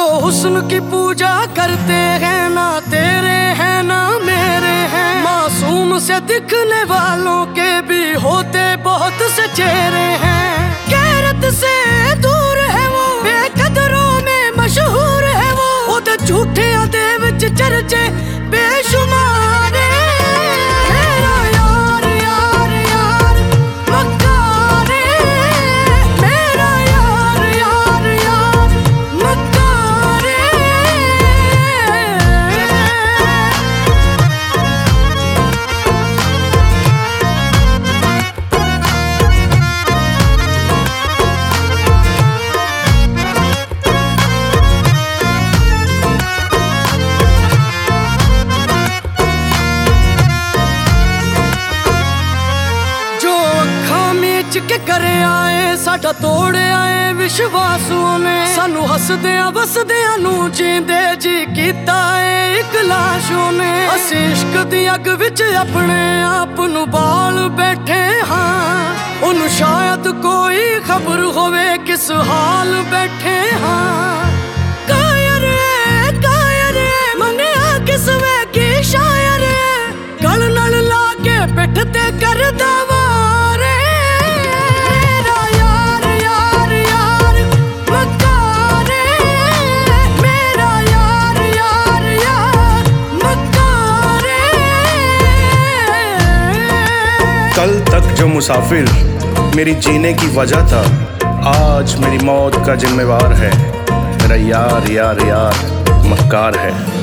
हुस्न की पूजा करते हैं, ना तेरे हैं ना मेरे हैं। मासूम से दिखने वालों के भी होते बहुत से चेहरे हैं। गैरत से दूर है वो, बेकदरों में मशहूर है वो तो झूठे दे विच चर्चे बेशुमार। मेरा यार यार यार मक्कार, मेरा यार यार यार मक्कार। के करे आए साडा तोड़े आए विश्वासों ने, सानू हसदियां वसदियां नू जींदे जी कीता है इक लाशों ने। असीं इश्क दी अग विच अपने आप नू बाल बैठे हाँ, उन्नू शायद कोई खबर होवे किस हाल बैठे हाँ। कायर मनिया किस वे की शायर, गल नाल ला के पिठ ते करदा वारे। कल तक जो मुसाफिर मेरी जीने की वजह था, आज मेरी मौत का जिम्मेवार है। मेरा यार यार यार मक्कार है।